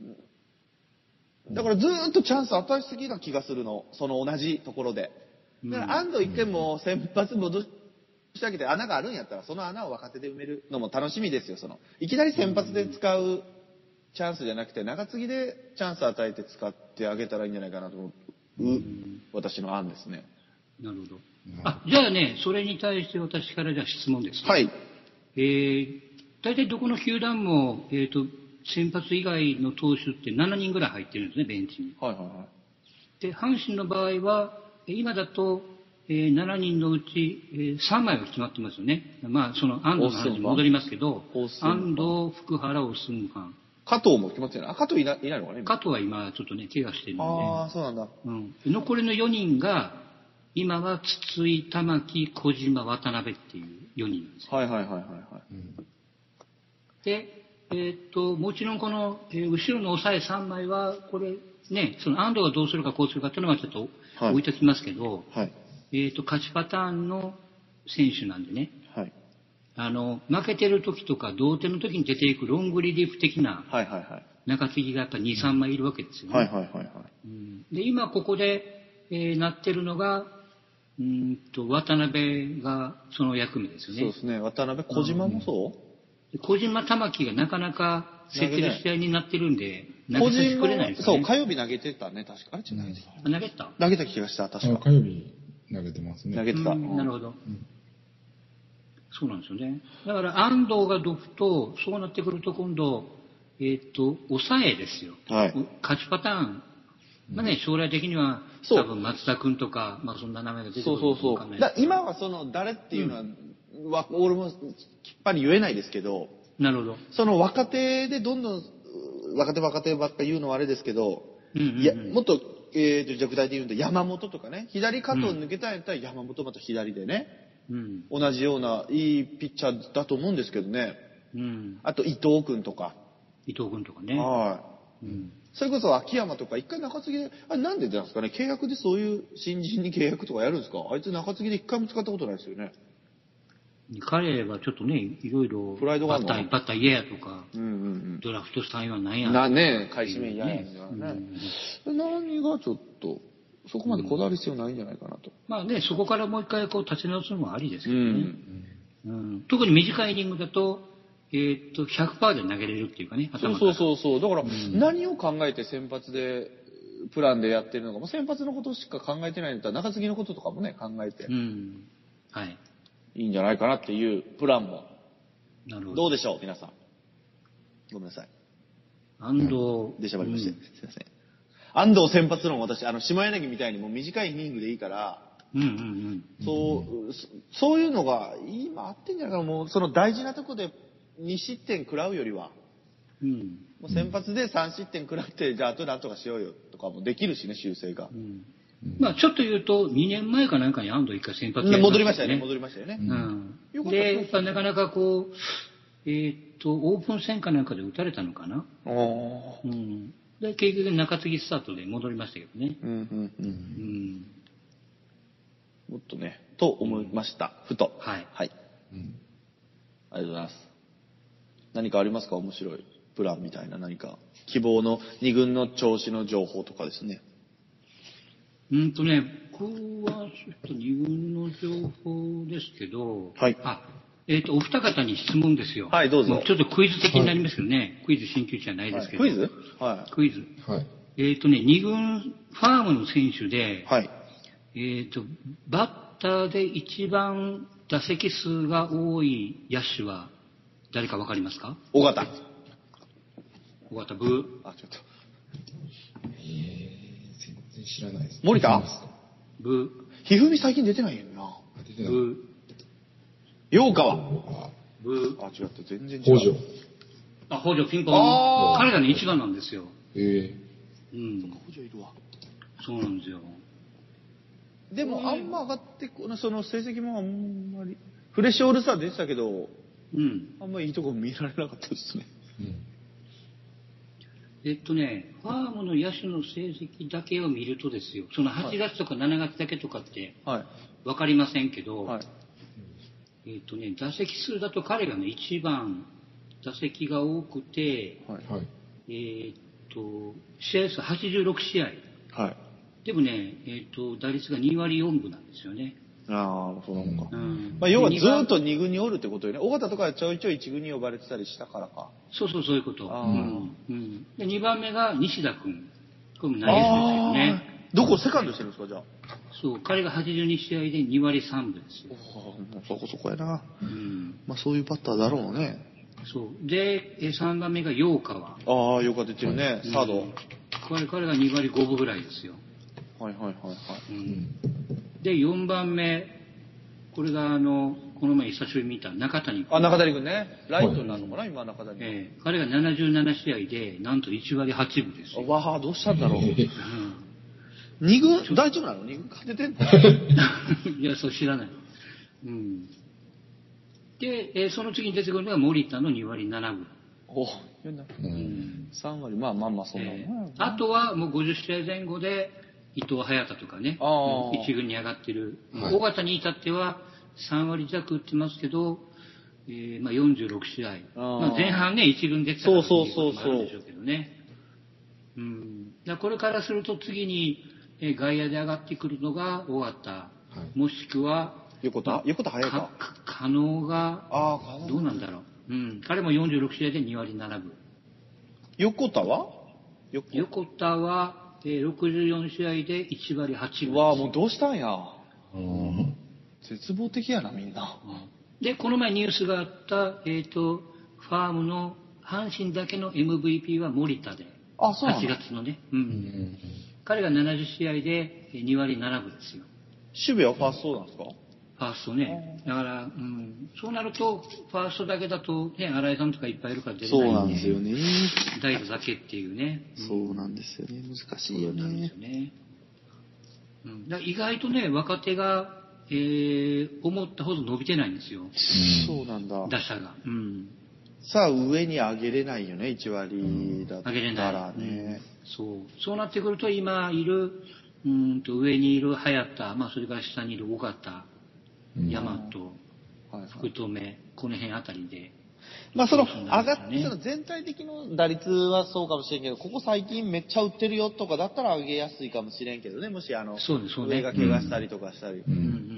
だからずーっとチャンス与えすぎな気がするの。その同じところで。だから安藤一点も先発戻してあげて穴があるんやったらその穴を若手で埋めるのも楽しみですよ。そのいきなり先発で使うチャンスじゃなくて中継ぎでチャンス与えて使ってあげたらいいんじゃないかなと思う、うん、私の案ですね。 なるほど。あ、じゃあね、それに対して私からじゃあ質問です。 はい。 えー、大体どこの球団も、えっと、先発以外の投手ってしちにんぐらい入ってるんですね、ベンチに。 はいはいはい。 で、阪神の場合は、今だと、えー、しちにんのうち、えー、さんまいは決まってますよね。まあ、その安藤の話に戻りますけど、安藤、福原、オスンファン。 加藤も決まってない。あ、加藤いない、いないのかね。 加藤は今ちょっとね、怪我してるんで。 ああ、そうなんだ。 うん。残りのよにんが、今は筒井、玉木、小島、渡辺っていうよにんなんですよ。 はいはいはいはい、はい。 で、えー、っと、もちろんこの、えー、後ろの抑えさんまいは、これ、ね、その安藤がどうするかこうするかっていうのはちょっと置いときますけど、 はい。 えー、っと、勝ちパターンの選手なんでね、 はい。 あの、負けてる時とか同点の時に出ていくロングリリーフ的な中継ぎがやっぱりに、さんまいいるわけですよね。 はいはいはいはい。 うん、で、今ここで、えー、なってるのが、うんと、渡辺がその役目ですよね。 そうですね。渡辺、小島もそう、 うん、小島玉木がなかなか競ってる試合になってるんで、投げさせてくれないですよね。そう、火曜日投げてたね、確か。あれ違う、 うん、投げた投げた気がした、確か。 火曜日投げてますね。 投げてた。うん、なるほど、うん。そうなんですよね。だから安藤がどくと、そうなってくると今度、えっと、抑えですよ。 はい。 勝ちパターン。まあね、将来的には、多分松田君とか、まあそんな名前が出てくるかもわかんないです。そうそうそう。だ今はその誰っていうのは、うん、わ俺もきっぱり言えないですけど、 なるほど。 その若手でどんどん、若手若手ばっか言うのはあれですけど、 うんうんうん、 いや、もっと、えーと、じゃあ具体的に言うと山本とかね、左加藤抜けたんやったら山本また左でね、うん、同じようないいピッチャーだと思うんですけどね。 うん、 あと伊藤君とか。 伊藤君とかね。 はい。うん、それこそ秋山とか一回中継ぎで、あれなんでなんですかね、契約でそういう新人に契約とかやるんですか？あいつ中継ぎで一回も使ったことないですよね。 彼はちょっとね、いろいろ、 プライドがあるのバッター、バッター嫌やとか、 うんうんうん、 ドラフトしたんは何やなね、買い占め嫌やんじゃね、うん。何がちょっと、そこまでこだわる必要ないんじゃないかなと。 うん、まあね、そこからもう一回こう立ち直すのもありですけどね。うんうん、特に短いイニングだと、えー、っと、ひゃくパーセント で投げれるっていうかね、頭から。 そうそうそう。だから、うん、何を考えて先発で、プランでやってるのか、もう先発のことしか考えてないんだったら、中継ぎのこととかもね、考えて。 うん。はい。 いいんじゃないかなっていうプランも。 なるほど。 どうでしょう、皆さん。ごめんなさい。 安藤。 出しゃばりまして、うん、すいません。 安藤先発論、私、あの、下柳みたいにもう短いイニングでいいから、 うんうんうん。 そう、そういうのが今あってんじゃないかな。もうその大事なとこでに失点食らうよりは、 うん。 もう先発でさん失点食らって、じゃあ後でなんとかしようよとかもできるしね、修正が。 うん、まあちょっと言うと、にねんまえかなんかに安藤一回先発やりましたよね。 戻りましたよね、戻りましたよね。 うん。よかったで、やっぱなかなかこう、えー、っと、オープン戦かなんかで打たれたのかな。 おうん。で、結局中継ぎスタートで戻りましたけどね。 うんうんうん。うん、 もっとね、と思いました。ふと。 はい。 はい。うん、ありがとうございます。何かありますか？面白いプランみたいな、何か希望のに軍の調子の情報とかですね。 うんとね、僕はちょっとに軍の情報ですけど、 はい。 あ、えっ、ー、と、お二方に質問ですよ。 はい、どうぞ。 ちょっとクイズ的になりますけどね。はい、クイズ新旧じゃないですけど。 はい、クイズ？はい。 クイズ。 はい。 えっ、ー、とね、に軍ファームの選手で、 はい。 えっ、ー、と、バッターで一番打席数が多い野手は誰かわかりますか？ 尾形。 尾形、ブー。 あ、ちょっと。 えー、全然知らないです。 森田？ ブー。ひふみ最近出てないよな。 出てない。 ブー。 陽川。 ブー。 あ、違った、全然違う。 北条。 あ、北条ピンポン。彼がね、一番なんですよ。 ええー。うん。 そっか、北条いるわ。 そうなんですよ。 でも、あんま上がってこその成績もあんまり。フレッシュオールスター出てたけど、 うん。 あんまりいいとこ見られなかったですね。 うん。 えっとね、ファームの野手の成績だけを見るとですよ、そのはちがつとかしちがつだけとかって分かりませんけど、 はい、 えっとね、打席数だと彼がね、一番打席が多くて、 はい、 えっと、試合数はちじゅうろくしあい。 はい、 でもね、えっと、打率がにわりよんぶなんですよね。 ああ、そうなのか。 うん、 まあ、要はずっとに軍におるってことよね。尾形とかはちょいちょいいち軍に呼ばれてたりしたからか。 そうそう、そういうこと。うんうん、でにばんめが西田君。これも投げ手ですよね。 どこセカンドしてるんですか、じゃあ。 そう、彼がはちじゅうにしあいでにわりさんぶですよ。 おお、もうそこそこやな。 うん。 まあそういうバッターだろうね。 そう。で、さんばんめが陽川。 ああ、陽川出てるね。サード。 彼、彼がにわりごぶぐらいですよ。 はいはいはいはい。 うん、で、よんばんめ、これがあの、この前久しぶりに見た中谷君。 あ、中谷君ね。ライトになるのかな、今中谷君。 えー、彼がななじゅうななしあいで、なんといちわりはちぶですよ。 わあ、どうしたんだろう。 うんに軍大丈夫なの？に軍勝ててんの？ いや、そう知らない。うん。で、えー、その次に出てくるのが森田のにわりななぶ。 おお、うん、さんわり、まあまあまあそんなもん、 えー、あとはもうごじゅっしあいぜん後で伊藤隼太とかね、一軍に上がってる。はい、尾形に至ってはさんわりじゃく打ってますけど、えー、まあよんじゅうろくしあい。まあ、前半ね、一軍出てたからっていうこともあるんでしょうけどね。うん。だこれからすると次に、えー、外野で上がってくるのが尾形、はい、もしくは、 横田、横田早いか。 加納が、 あどうなんだろう。うん。彼もよんじゅうろくしあいでにわりななぶ。 横田は横田は、えー、ろくじゅうよんしあいでいちわりはちぶ。 わあ、もうどうしたんや。うん。絶望的やな、みんな。 うん、で、この前ニュースがあった、えっ、ー、と、ファームの阪神だけの エムブイピー は森田で。 あ、そうなんだ。 はちがつのね。うん。うん、彼がななじゅっしあいでにわりななぶですよ。 守備はファーストなんですか？ ファーストね。だから、うん、そうなると、ファーストだけだと、ね、新井さんとかいっぱいいるから出れないんで。 そうなんですよね。 代打だけっていうね。 うん、そうなんですよね。難しいよね。そうなんですよね。 うん、だ意外とね、若手が、えー、思ったほど伸びてないんですよ。 そうなんだ。 打者が。うん。 さあ、上に上げれないよね、いちわりだったらね。上げれない。うん、 そう。そうなってくると、今いる、うんと、上にいる早田、まあ、それから下にいる尾形、大和、福留、この辺あたりで。 まあその上がってその全体的の打率はそうかもしれんけど、ここ最近めっちゃ打ってるよとかだったら上げやすいかもしれんけどね、もしあのそうですそうね、 上が怪我したりとかしたり、うん、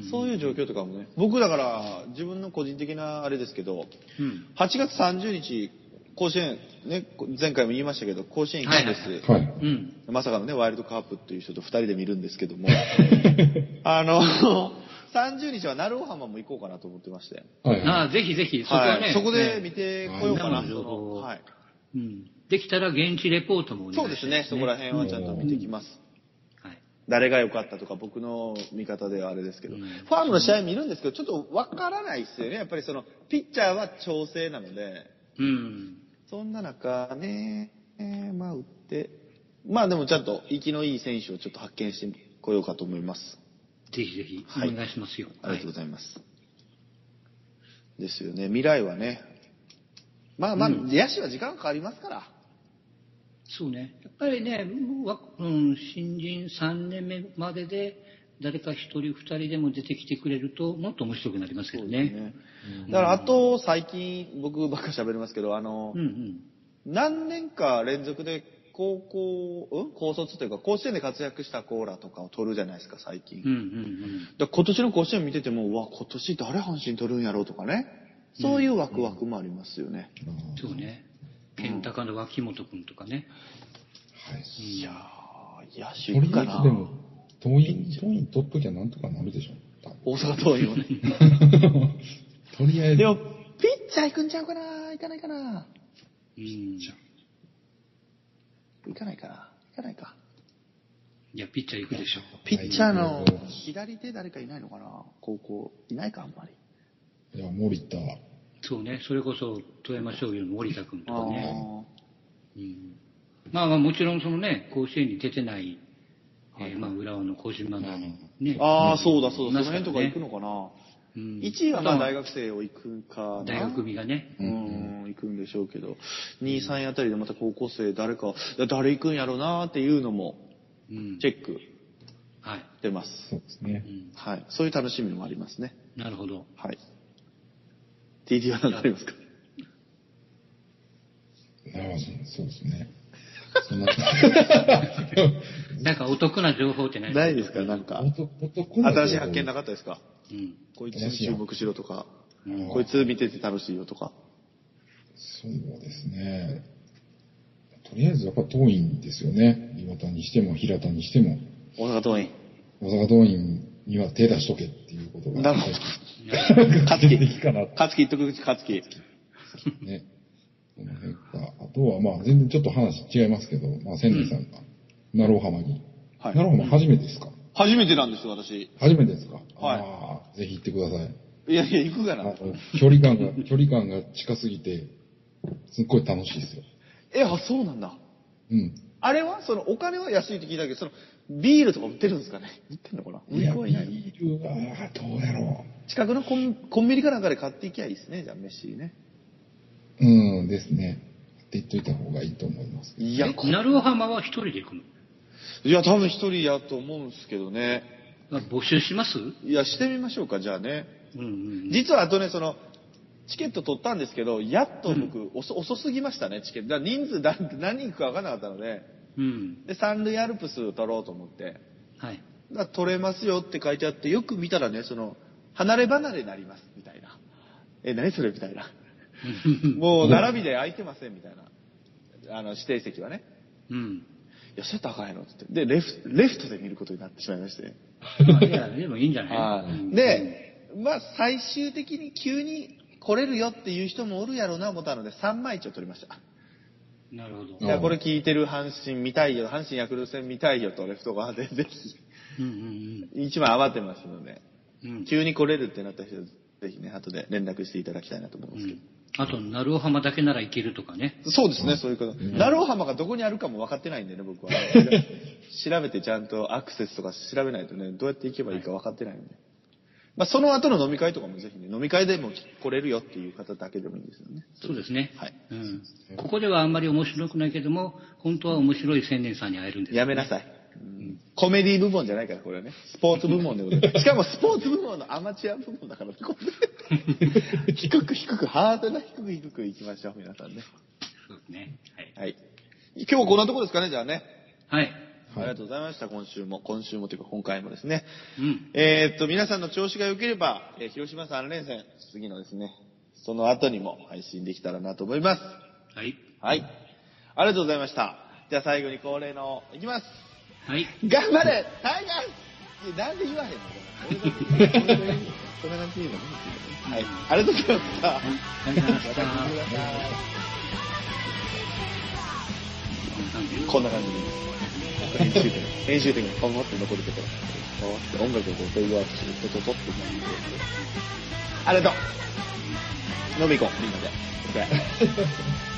そういう状況とかもね。僕だから自分の個人的なあれですけど、うん、はちがつさんじゅうにち甲子園ね、前回も言いましたけど甲子園行くんです、はいはい、うん、まさかのねワイルドカープっていう人とふたりで見るんですけどもあのさんじゅうにちは鳴尾浜も行こうかなと思ってまして。 はいはい、ああ、ぜひぜひ、そこはね。 はい、そこで見てこようかな、ね、その、はい。 うん。できたら現地レポートもお願いします、ね。 そうですね。そこら辺はちゃんと見てきます。 うん、はい。 誰が良かったとか僕の見方ではあれですけど、うん、ファームの試合見るんですけど、ちょっとわからないですよね。やっぱりその、ピッチャーは調整なので、 うん。 そんな中ね、えー、まあ打って、まあでもちゃんと息のいい選手をちょっと発見してこようかと思います。 ぜひぜひお願いしますよ。はい、 ありがとうございます。はい、ですよね。未来はね、まあまあ、うん、野手は時間かかりますから。 そうね。やっぱりね、うん、新人さんねんめまでで誰か一人二人でも出てきてくれるともっと面白くなりますけどね。ね、 うん、だからあと最近僕ばっか喋りますけど、あの、うんうん、何年か連続で高校、うん高卒というか甲子園で活躍したコーラとかを取るじゃないですか最近。うんうんうん、だ今年の甲子園見てても、うわ今年誰阪神取るんやろうとかね、そういうワクワクもありますよね。 うんうん、そうね。健太の脇本君とかね。 はい。 いやー、野手いくかな。 でも桐蔭桐蔭取っときゃなんとかなるでしょ。 大阪桐蔭をね。 とりあえず。 でもピッチャー行くんちゃうかな。行かないかな。 うん。 行かないかな。行かないか。 いや、ピッチャー行くでしょ。 ピッチャーの左手誰かいないのかな。高校。いないか、あんまり。 いや、森田。 そうね。それこそ、富山商業の森田君とかね。うん、まあまあ、もちろんそのね、甲子園に出てない、はい、えー、まあ、浦和の小島のね。 ああ、そうだそうだ。その辺とか行くのかな。 うん、 いちいはまあ大学生を行くかな。 大学組がね。 うん、行くんでしょうけど。にい、さんいあたりでまた高校生誰か、誰行くんやろうなっていうのも、チェック。はい。出ます。 そうですね。 はい。そういう楽しみもありますね。 なるほど。 はい。ティーディー は何かありますか？ ああ、そうですね。そんななんかお得な情報ってないですか？ ないですか？なんか。新しい発見なかったですか？うん。こいつに注目しろとか、うん、こいつ見てて楽しいよとか。 そうですね。とりあえずやっぱ桐蔭ですよね。岩田にしても平田にしても。 大阪桐蔭。 大阪桐蔭には手出しとけっていうことが。 なるほど。勝木。勝木言っとく勝木。 ね。この辺か。あとはまあ全然ちょっと話違いますけど、まあ千年さんが、鳴尾浜に。はい。鳴尾浜初めてですか？ 初めてなんですよ、私。 初めてですか？ はい。 ああ、ぜひ行ってください。 いやいや、行くかな。 距離感が、距離感が近すぎて、すっごい楽しいですよ。 え、あ、そうなんだ。 うん。 あれはそのお金は安いって聞いたけど、そのビールとか売ってるんですかね？売ってんのかな？ いや、ビールはどうやろう。近くのコン、コンビニかなんかで買っていきゃいいですね、じゃあ飯ね。 うんですね。って言っといた方がいいと思います。 いや、鳴尾浜は一人で行くの？ いや、多分一人やと思うんですけどね。 募集します？ いや、してみましょうか、じゃあね。 うんうんうん、 実はあとね、その、チケット取ったんですけど、やっと僕、うん、遅, 遅すぎましたね、チケット。だから人数何人行くか分からなかったので、 うん、 で、三塁アルプス取ろうと思って、 はい。 だから取れますよって書いてあって、よく見たらね、その、離れ離れになります、みたいな。え、何それみたいな。もう、並びで空いてません、みたいな。あの、指定席はね。 うん。 いや、そうやったらあかんやろって言って。で、レフ、レフトで見ることになってしまいまして。 いや、でもいいんじゃない？ で、まあ、最終的に急に来れるよっていう人もおるやろうな思ったので、さんまい一を取りました。 なるほど。 いや、これ聞いてる阪神見たいよ、阪神ヤクルト戦見たいよと、レフト側でぜひ、 うんうんうん、 いちまい余ってますので、 うん、 急に来れるってなった人は、ぜひね、後で連絡していただきたいなと思いますけど。うんあと、鳴尾浜だけなら行けるとかね。 そうですね、そういうこと。鳴尾浜がどこにあるかも分かってないんでね、僕は。調べてちゃんとアクセスとか調べないとね、どうやって行けばいいか分かってないんで。まあ、その後の飲み会とかもぜひね、飲み会でも来れるよっていう方だけでもいいんですよね。 そうですね。 はい。 うん。ここではあんまり面白くないけども、本当は面白い青年さんに会えるんです、ね。 やめなさい。うん、コメディ部門じゃないから、これはね。スポーツ部門でございます。しかもスポーツ部門のアマチュア部門だから、低く低く、ハードな低く低くいきましょう、皆さんね。 そうですね。 はい。はい。今日はこんなとこですかね、じゃあね。 はい。 ありがとうございました、今週も。今週もというか、今回もですね。 うん。 えー、っと、皆さんの調子が良ければ、えー、広島さん連戦、次のですね、その後にも配信できたらなと思います。 はい。 はい。ありがとうございました。じゃあ最後に恒例の、いきます。 はい。 頑張れタイガースなんで言わへんのこんな感じでいいのはい。ありがとうございました。 ありがとうございました。 こんな感じでいいです。編集点、編集点がポンって残るところ、ポンって音楽をこうフェードアウトするとととってなるんで。ありがとう。飲み行こう、みんなで。